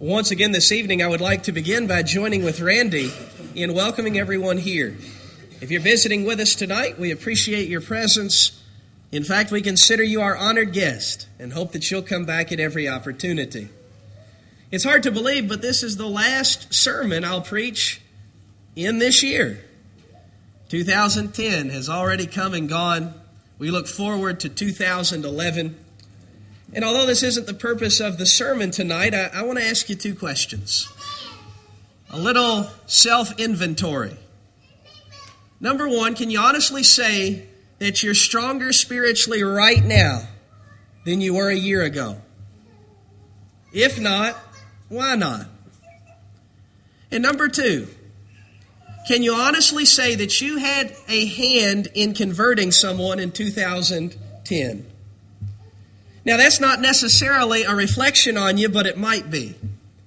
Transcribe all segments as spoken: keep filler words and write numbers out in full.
Once again this evening, I would like to begin by joining with Randy in welcoming everyone here. If you're visiting with us tonight, we appreciate your presence. In fact, we consider you our honored guest and hope that you'll come back at every opportunity. It's hard to believe, but this is the last sermon I'll preach in this year. two thousand ten has already come and gone. We look forward to two thousand eleven. And although this isn't the purpose of the sermon tonight, I, I want to ask you two questions. A little self-inventory. Number one, can you honestly say that you're stronger spiritually right now than you were a year ago? If not, why not? And number two, can you honestly say that you had a hand in converting someone in two thousand ten? Now, that's not necessarily a reflection on you, but it might be.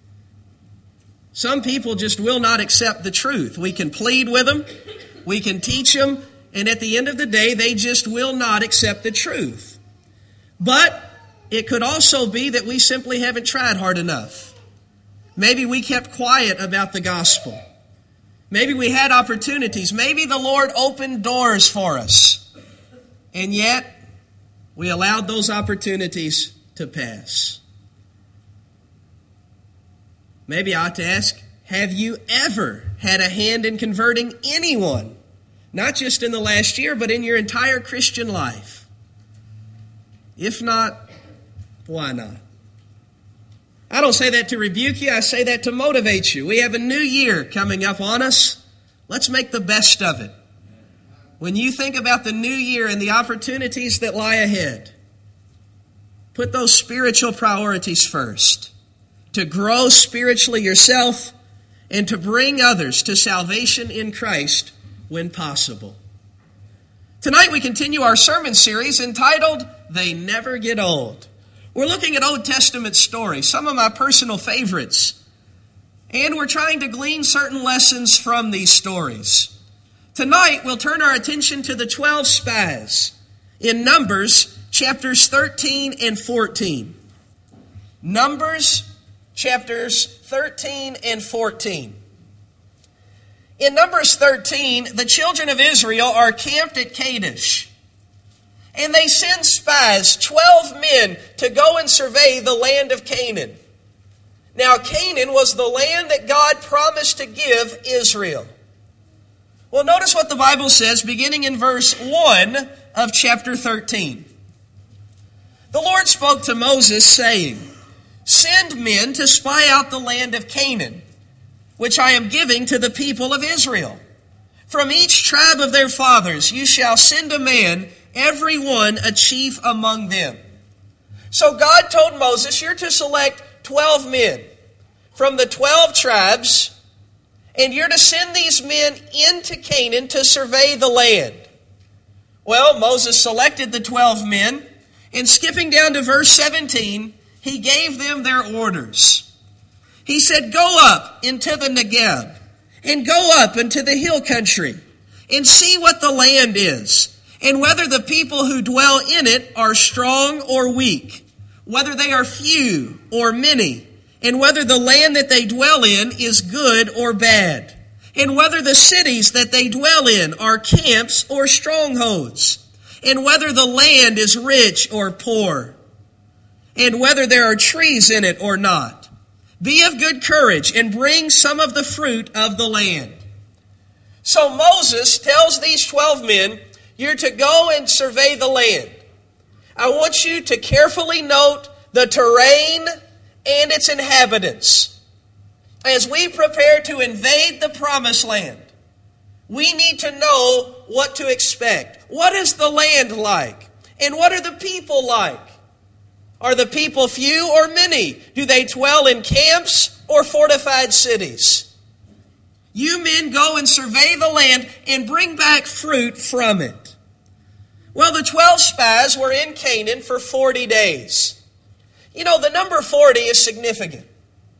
Some people just will not accept the truth. We can plead with them, we can teach them, and at the end of the day, they just will not accept the truth. But it could also be that we simply haven't tried hard enough. Maybe we kept quiet about the gospel. Maybe we had opportunities. Maybe the Lord opened doors for us. And yet, we allowed those opportunities to pass. Maybe I ought to ask, have you ever had a hand in converting anyone? Not just in the last year, but in your entire Christian life. If not, why not? I don't say that to rebuke you, I say that to motivate you. We have a new year coming up on us. Let's make the best of it. When you think about the new year and the opportunities that lie ahead, put those spiritual priorities first. To grow spiritually yourself and to bring others to salvation in Christ when possible. Tonight we continue our sermon series entitled, They Never Get Old. We're looking at Old Testament stories, some of my personal favorites. And we're trying to glean certain lessons from these stories. Tonight, we'll turn our attention to the twelve spies in Numbers chapters thirteen and fourteen. Numbers chapters thirteen and fourteen. In Numbers thirteen, the children of Israel are camped at Kadesh. And they send spies, twelve men, to go and survey the land of Canaan. Now, Canaan was the land that God promised to give Israel. Well, notice what the Bible says beginning in verse one of chapter thirteen. The Lord spoke to Moses, saying, Send men to spy out the land of Canaan, which I am giving to the people of Israel. From each tribe of their fathers you shall send a man, every one a chief among them. So God told Moses, you're to select twelve men from the twelve tribes, and you're to send these men into Canaan to survey the land. Well, Moses selected the twelve men, and skipping down to verse seventeen, he gave them their orders. He said, Go up into the Negeb, and go up into the hill country, and see what the land is, and whether the people who dwell in it are strong or weak, whether they are few or many, and whether the land that they dwell in is good or bad, and whether the cities that they dwell in are camps or strongholds, and whether the land is rich or poor, and whether there are trees in it or not. Be of good courage and bring some of the fruit of the land. So Moses tells these twelve men, you're to go and survey the land. I want you to carefully note the terrain and its inhabitants. As we prepare to invade the promised land, we need to know what to expect. What is the land like? And what are the people like? Are the people few or many? Do they dwell in camps or fortified cities? You men go and survey the land and bring back fruit from it. Well, the twelve spies were in Canaan for forty days. You know, the number forty is significant.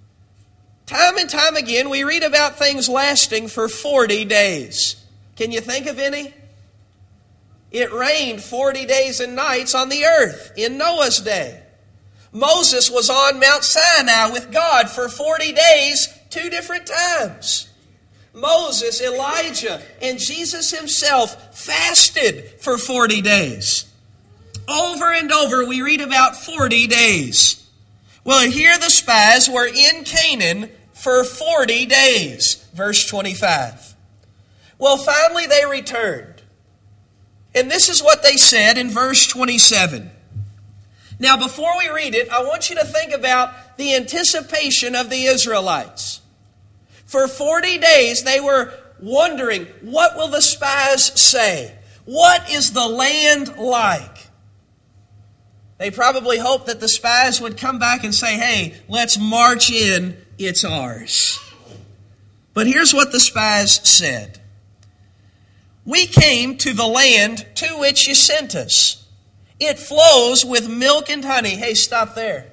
Time and time again, we read about things lasting for forty days. Can you think of any? It rained forty days and nights on the earth in Noah's day. Moses was on Mount Sinai with God for forty days, two different times. Moses, Elijah, and Jesus himself fasted for forty days. Over and over we read about forty days. Well, here the spies were in Canaan for forty days. Verse twenty-five. Well, finally they returned. And this is what they said in verse twenty-seven. Now, before we read it, I want you to think about the anticipation of the Israelites. For forty days, they were wondering, what will the spies say? What is the land like? They probably hoped that the spies would come back and say, hey, let's march in, it's ours. But here's what the spies said. We came to the land to which you sent us. It flows with milk and honey. Hey, stop there.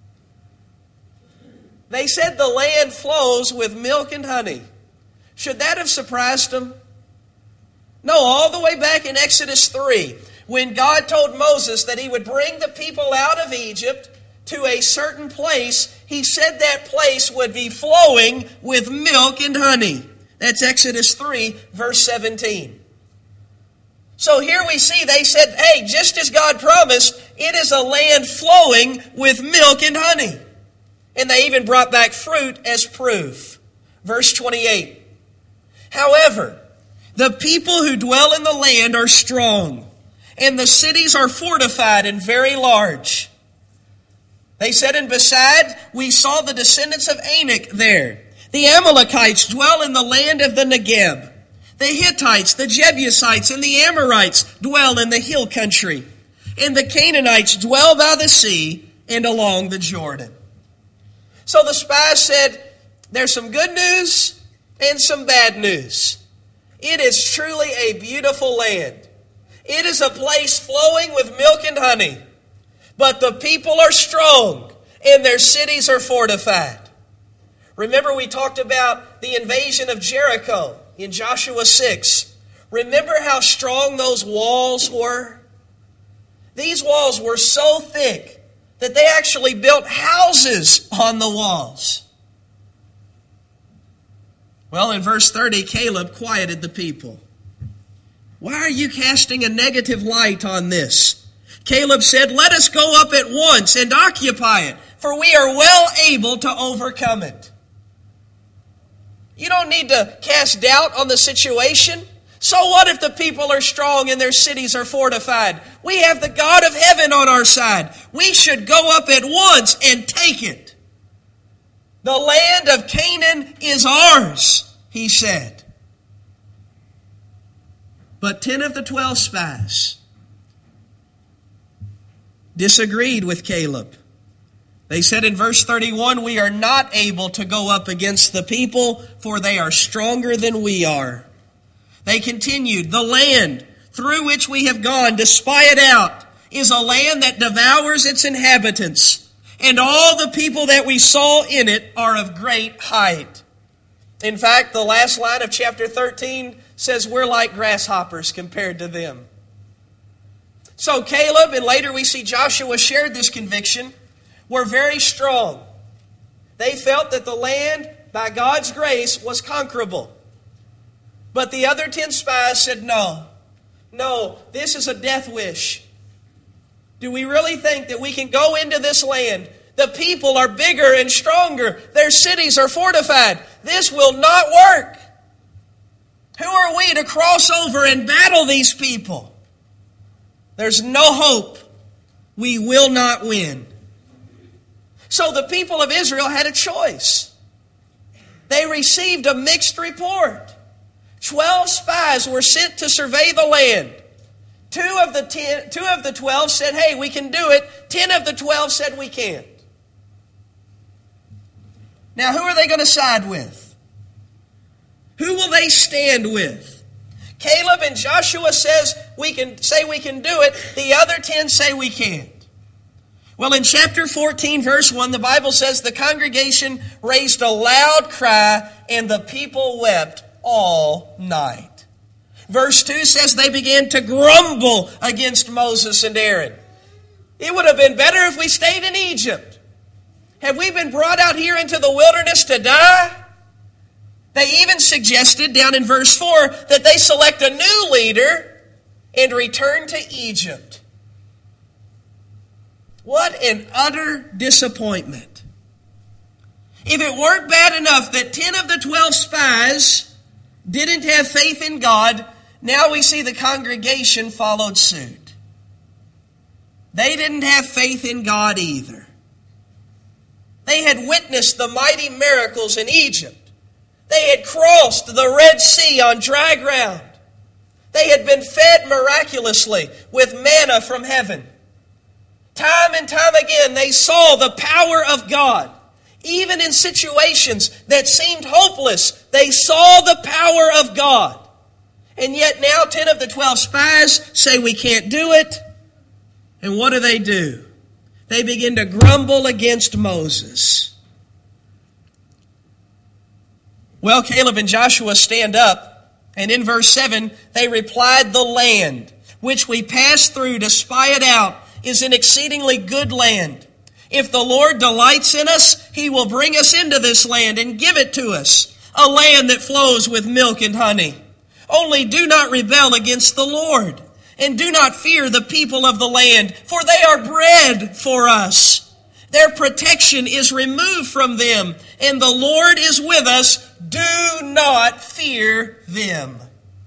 They said the land flows with milk and honey. Should that have surprised them? No, all the way back in Exodus three, when God told Moses that he would bring the people out of Egypt to a certain place, he said that place would be flowing with milk and honey. That's Exodus three, verse seventeen. So here we see they said, hey, just as God promised, it is a land flowing with milk and honey. And they even brought back fruit as proof. Verse twenty-eight. However, the people who dwell in the land are strong, and the cities are fortified and very large. They said, and beside, we saw the descendants of Anak there. The Amalekites dwell in the land of the Negeb. The Hittites, the Jebusites, and the Amorites dwell in the hill country. And the Canaanites dwell by the sea and along the Jordan. So the spies said, there's some good news and some bad news. It is truly a beautiful land. It is a place flowing with milk and honey. But the people are strong and their cities are fortified. Remember we talked about the invasion of Jericho in Joshua six. Remember how strong those walls were? These walls were so thick that they actually built houses on the walls. Well, in verse thirty, Caleb quieted the people. Why are you casting a negative light on this? Caleb said, let us go up at once and occupy it, for we are well able to overcome it. You don't need to cast doubt on the situation. So what if the people are strong and their cities are fortified? We have the God of heaven on our side. We should go up at once and take it. The land of Canaan is ours, he said. But ten of the twelve spies disagreed with Caleb. They said in verse thirty-one, we are not able to go up against the people, for they are stronger than we are. They continued, the land through which we have gone to spy it out is a land that devours its inhabitants, and all the people that we saw in it are of great height. In fact, the last line of chapter thirteen says we're like grasshoppers compared to them. So Caleb, and later we see Joshua shared this conviction, were very strong. They felt that the land, by God's grace, was conquerable. But the other ten spies said, no, no, this is a death wish. Do we really think that we can go into this land? The people are bigger and stronger. Their cities are fortified. This will not work. Who are we to cross over and battle these people? There's no hope. We will not win. So the people of Israel had a choice. They received a mixed report. Twelve spies were sent to survey the land. Two of the ten, two of the twelve said, hey, we can do it. Ten of the twelve said we can't. Now, who are they going to side with? Who will they stand with? Caleb and Joshua says we can say we can do it. The other ten say we can't. Well, in chapter fourteen, verse one, the Bible says the congregation raised a loud cry and the people wept all night. Verse two says they began to grumble against Moses and Aaron. It would have been better if we stayed in Egypt. Have we been brought out here into the wilderness to die? They even suggested down in verse four that they select a new leader and return to Egypt. What an utter disappointment. If it weren't bad enough that ten of the twelve spies didn't have faith in God, now we see the congregation followed suit. They didn't have faith in God either. They had witnessed the mighty miracles in Egypt. They had crossed the Red Sea on dry ground. They had been fed miraculously with manna from heaven. Time and time again, they saw the power of God. Even in situations that seemed hopeless, they saw the power of God. And yet now ten of the twelve spies say we can't do it. And what do they do? They begin to grumble against Moses. Well, Caleb and Joshua stand up, and in verse seven, they replied, "The land which we passed through to spy it out is an exceedingly good land. If the Lord delights in us, He will bring us into this land and give it to us, a land that flows with milk and honey. Only do not rebel against the Lord, and do not fear the people of the land, for they are bread for us. Their protection is removed from them, and the Lord is with us. Do not fear them."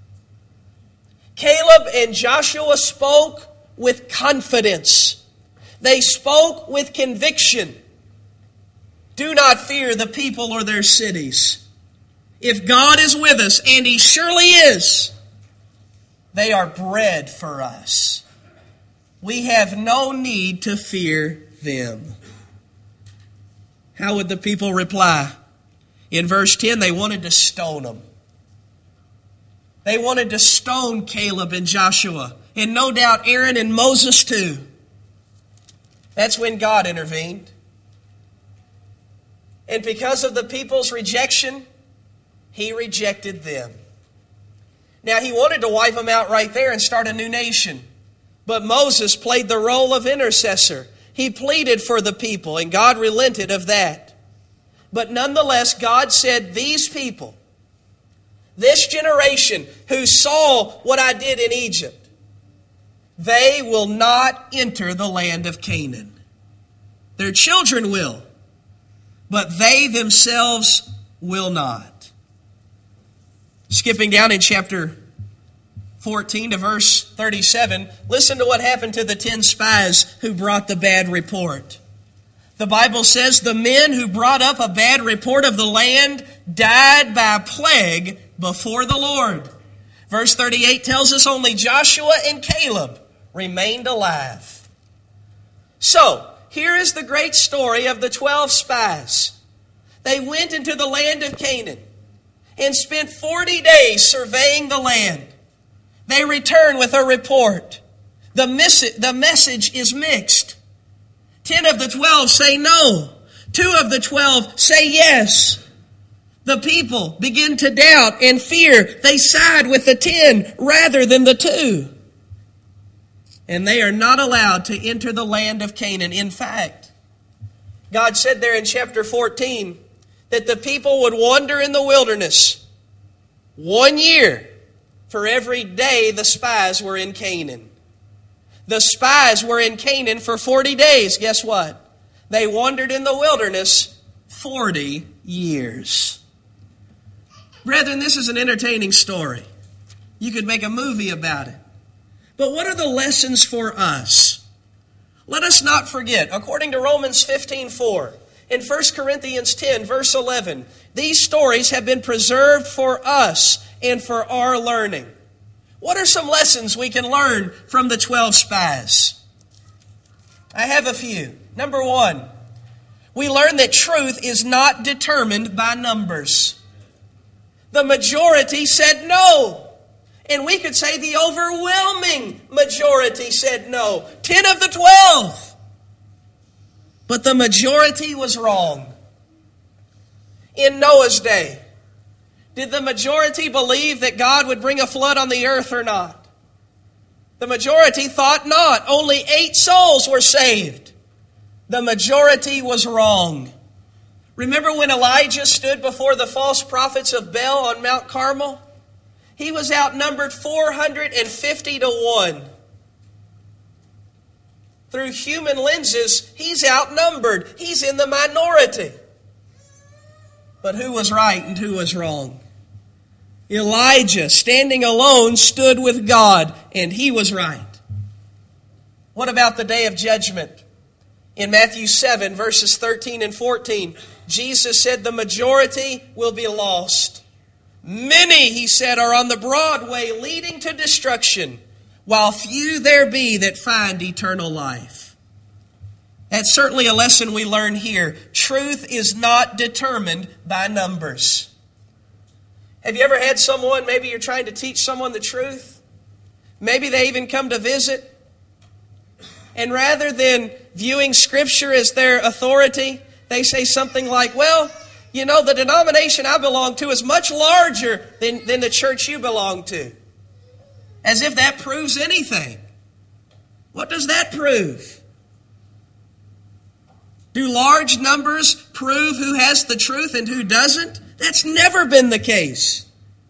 Caleb and Joshua spoke with confidence. They spoke with conviction. Do not fear the people or their cities. If God is with us, and He surely is, they are bread for us. We have no need to fear them. How would the people reply? In verse ten, they wanted to stone them. They wanted to stone Caleb and Joshua, and no doubt Aaron and Moses too. That's when God intervened. And because of the people's rejection, He rejected them. Now, He wanted to wipe them out right there and start a new nation. But Moses played the role of intercessor. He pleaded for the people, and God relented of that. But nonetheless, God said, these people, this generation who saw what I did in Egypt, they will not enter the land of Canaan. Their children will, but they themselves will not. Skipping down in chapter fourteen to verse thirty-seven, listen to what happened to the ten spies who brought the bad report. The Bible says the men who brought up a bad report of the land died by plague before the Lord. Verse thirty-eight tells us only Joshua and Caleb remained alive. So, here is the great story of the twelve spies. They went into the land of Canaan and spent forty days surveying the land. They return with a report. The, mes- the message is mixed. Ten of the twelve say no. Two of the twelve say yes. The people begin to doubt and fear. They side with the ten rather than the two. And they are not allowed to enter the land of Canaan. In fact, God said there in chapter fourteen that the people would wander in the wilderness one year for every day the spies were in Canaan. The spies were in Canaan for forty days. Guess what? They wandered in the wilderness forty years. Brethren, this is an entertaining story. You could make a movie about it. But what are the lessons for us? Let us not forget, according to Romans fifteen four, in First Corinthians ten, verse eleven, these stories have been preserved for us and for our learning. What are some lessons we can learn from the twelve spies? I have a few. Number one, we learn that truth is not determined by numbers. The majority said no. And we could say the overwhelming majority said no. Ten of the twelve. But the majority was wrong. In Noah's day, did the majority believe that God would bring a flood on the earth or not? The majority thought not. Only eight souls were saved. The majority was wrong. Remember when Elijah stood before the false prophets of Baal on Mount Carmel? He was outnumbered four hundred fifty to one. Through human lenses, he's outnumbered. He's in the minority. But who was right and who was wrong? Elijah, standing alone, stood with God, and he was right. What about the day of judgment? In Matthew seven, verses thirteen and fourteen, Jesus said the majority will be lost. Many, he said, are on the broad way leading to destruction, while few there be that find eternal life. That's certainly a lesson we learn here. Truth is not determined by numbers. Have you ever had someone, maybe you're trying to teach someone the truth? Maybe they even come to visit. And rather than viewing Scripture as their authority, they say something like, well, you know, the denomination I belong to is much larger than, than the church you belong to. As if that proves anything. What does that prove? Do large numbers prove who has the truth and who doesn't? That's never been the case.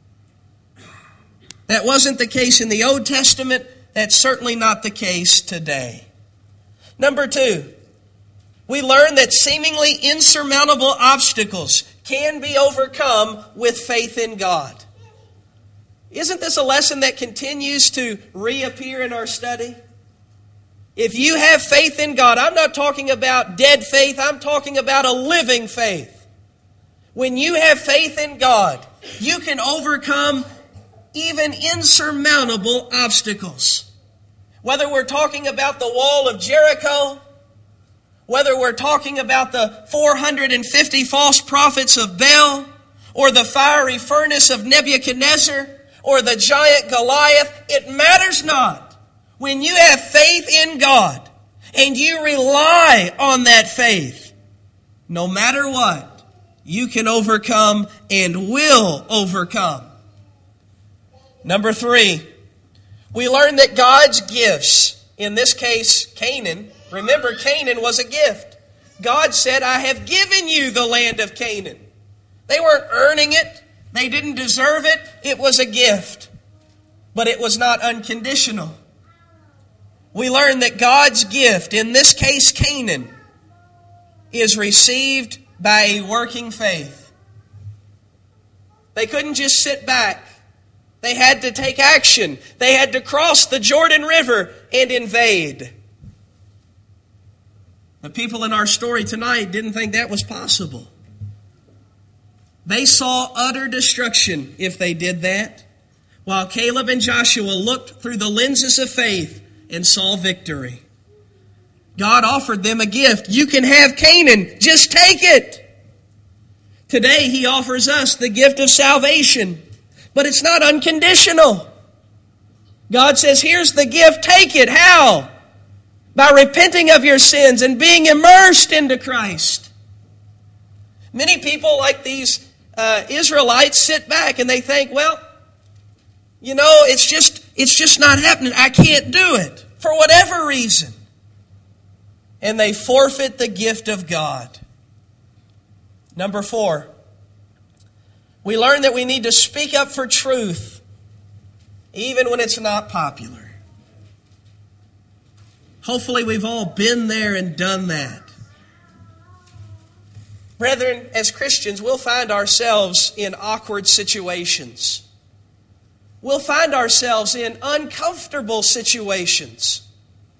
That wasn't the case in the Old Testament. That's certainly not the case today. Number two, we learn that seemingly insurmountable obstacles can be overcome with faith in God. Isn't this a lesson that continues to reappear in our study? If you have faith in God, I'm not talking about dead faith, I'm talking about a living faith. When you have faith in God, you can overcome even insurmountable obstacles. Whether we're talking about the wall of Jericho, whether we're talking about the four hundred fifty false prophets of Baal, or the fiery furnace of Nebuchadnezzar, or the giant Goliath, it matters not. When you have faith in God, and you rely on that faith, no matter what, you can overcome and will overcome. Number three, we learn that God's gifts, in this case Canaan, remember Canaan was a gift. God said, I have given you the land of Canaan. They weren't earning it. They didn't deserve it. It was a gift. But it was not unconditional. We learn that God's gift, in this case Canaan, is received by a working faith. They couldn't just sit back. They had to take action. They had to cross the Jordan River and invade. The people in our story tonight didn't think that was possible. They saw utter destruction if they did that, while Caleb and Joshua looked through the lenses of faith and saw victory. God offered them a gift. You can have Canaan. Just take it. Today He offers us the gift of salvation. But it's not unconditional. God says, here's the gift. Take it. How? By repenting of your sins and being immersed into Christ. Many people like these uh, Israelites sit back and they think, well, you know, it's just it's just not happening. I can't do it for whatever reason. And they forfeit the gift of God. Number four, we learn that we need to speak up for truth, even when it's not popular. Hopefully we've all been there and done that. Brethren, as Christians, we'll find ourselves in awkward situations. We'll find ourselves in uncomfortable situations.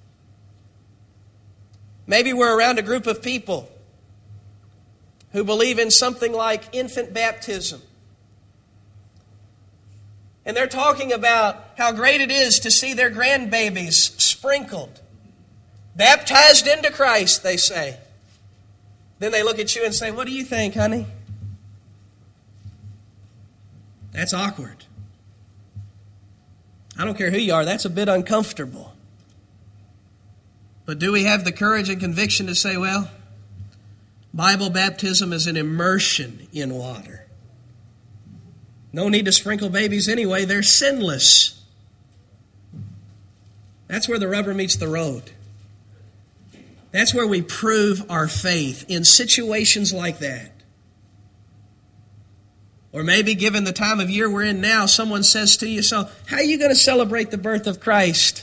Maybe we're around a group of people who believe in something like infant baptism. And they're talking about how great it is to see their grandbabies sprinkled, baptized into Christ, they say. Then they look at you and say, what do you think, honey? That's awkward. I don't care who you are, that's a bit uncomfortable. But do we have the courage and conviction to say, well, Bible baptism is an immersion in water. No need to sprinkle babies anyway, they're sinless. That's where the rubber meets the road. That's where we prove our faith, in situations like that. Or maybe given the time of year we're in now, someone says to you, so how are you going to celebrate the birth of Christ?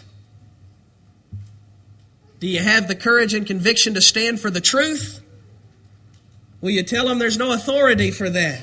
Do you have the courage and conviction to stand for the truth? Will you tell them there's no authority for that?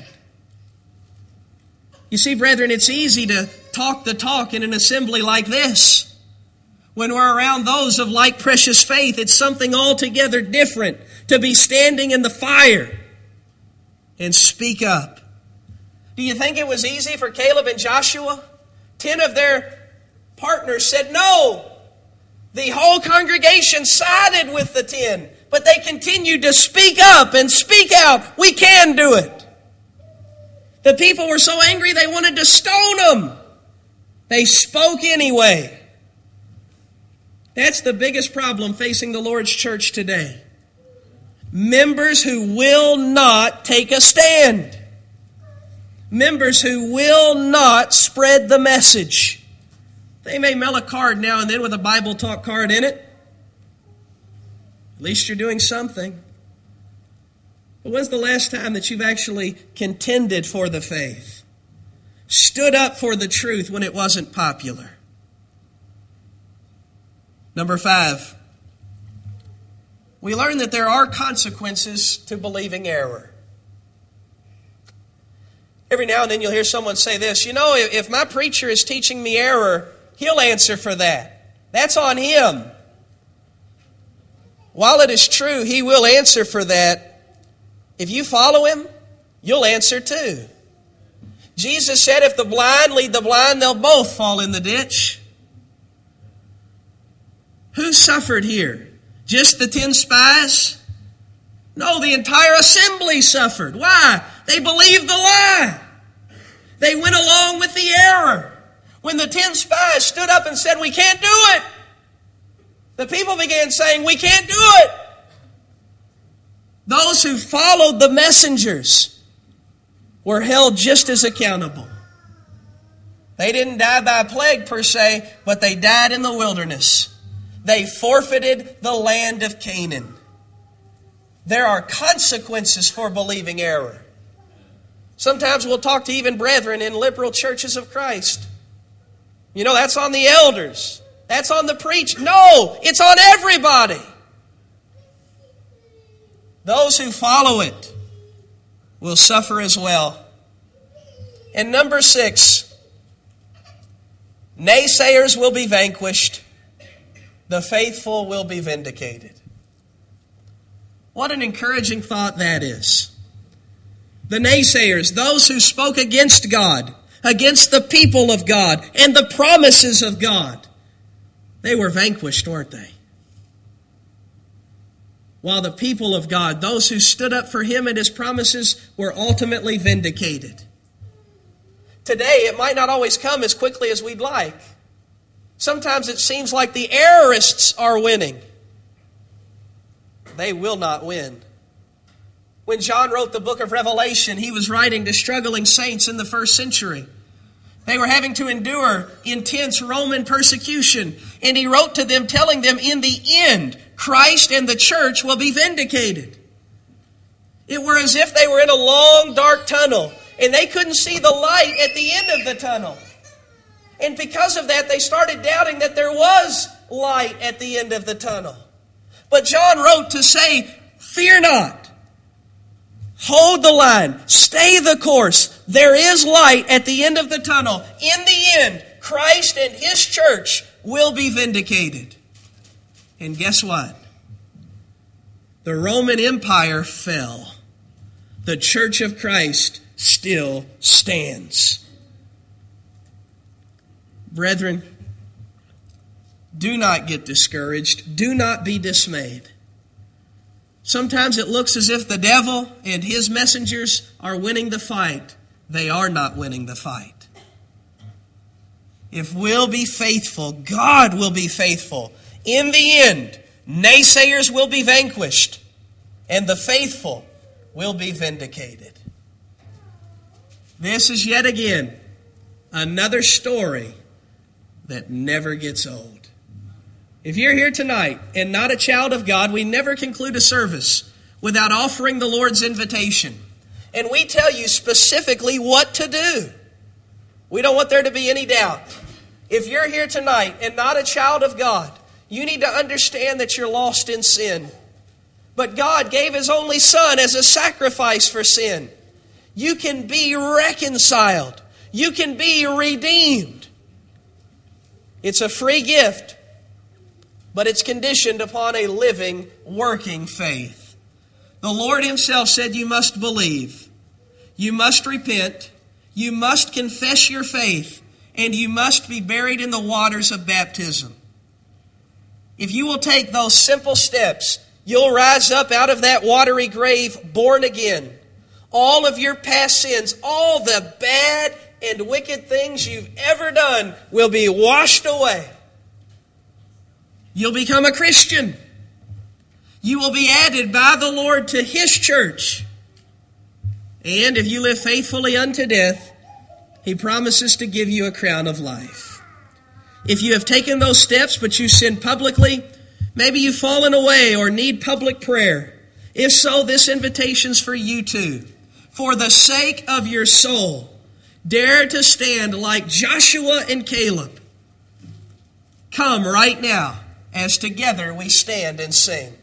You see, brethren, it's easy to talk the talk in an assembly like this. When we're around those of like precious faith, it's something altogether different to be standing in the fire and speak up. Do you think it was easy for Caleb and Joshua? Ten of their partners said no. The whole congregation sided with the ten, but they continued to speak up and speak out. We can do it. The people were so angry they wanted to stone them. They spoke anyway. That's the biggest problem facing the Lord's church today. Members who will not take a stand. Members who will not spread the message. They may mail a card now and then with a Bible Talk card in it. At least you're doing something. But when's the last time that you've actually contended for the faith? Stood up for the truth when it wasn't popular? Number five, we learn that there are consequences to believing error. Every now and then you'll hear someone say this, you know, if my preacher is teaching me error, he'll answer for that. That's on him. While it is true, he will answer for that, if you follow him, you'll answer too. Jesus said if the blind lead the blind, they'll both fall in the ditch. Who suffered here? Just the ten spies? No, the entire assembly suffered. Why? They believed the lie. They went along with the error. When the ten spies stood up and said, we can't do it, the people began saying, we can't do it. Those who followed the messengers were held just as accountable. They didn't die by a plague per se, but they died in the wilderness. They forfeited the land of Canaan. There are consequences for believing error. Sometimes we'll talk to even brethren in liberal churches of Christ. You know, that's on the elders. That's on the preacher. No, it's on everybody. Those who follow it will suffer as well. And number six, naysayers will be vanquished. The faithful will be vindicated. What an encouraging thought that is. The naysayers, those who spoke against God, against the people of God, and the promises of God, they were vanquished, weren't they? While the people of God, those who stood up for Him and His promises, were ultimately vindicated. Today, it might not always come as quickly as we'd like. Sometimes it seems like the errorists are winning. They will not win. When John wrote the book of Revelation, he was writing to struggling saints in the first century. They were having to endure intense Roman persecution. And he wrote to them telling them in the end, Christ and the church will be vindicated. It were as if they were in a long, dark tunnel and they couldn't see the light at the end of the tunnel. And because of that, they started doubting that there was light at the end of the tunnel. But John wrote to say, fear not. Hold the line. Stay the course. There is light at the end of the tunnel. In the end, Christ and His church will be vindicated. And guess what? The Roman Empire fell. The Church of Christ still stands. Brethren, do not get discouraged. Do not be dismayed. Sometimes it looks as if the devil and his messengers are winning the fight. They are not winning the fight. If we'll be faithful, God will be faithful. In the end, naysayers will be vanquished, and the faithful will be vindicated. This is yet again another story that never gets old. If you're here tonight and not a child of God, we never conclude a service without offering the Lord's invitation. And we tell you specifically what to do. We don't want there to be any doubt. If you're here tonight and not a child of God, you need to understand that you're lost in sin. But God gave His only Son as a sacrifice for sin. You can be reconciled. You can be redeemed. It's a free gift, but it's conditioned upon a living, working faith. The Lord Himself said you must believe, you must repent, you must confess your faith, and you must be buried in the waters of baptism. If you will take those simple steps, you'll rise up out of that watery grave born again. All of your past sins, all the bad and wicked things you've ever done will be washed away. You'll become a Christian. You will be added by the Lord to His church. And if you live faithfully unto death, He promises to give you a crown of life. If you have taken those steps but you sin publicly, maybe you've fallen away or need public prayer. If so, this invitation's for you too. For the sake of your soul, dare to stand like Joshua and Caleb. Come right now as together we stand and sing.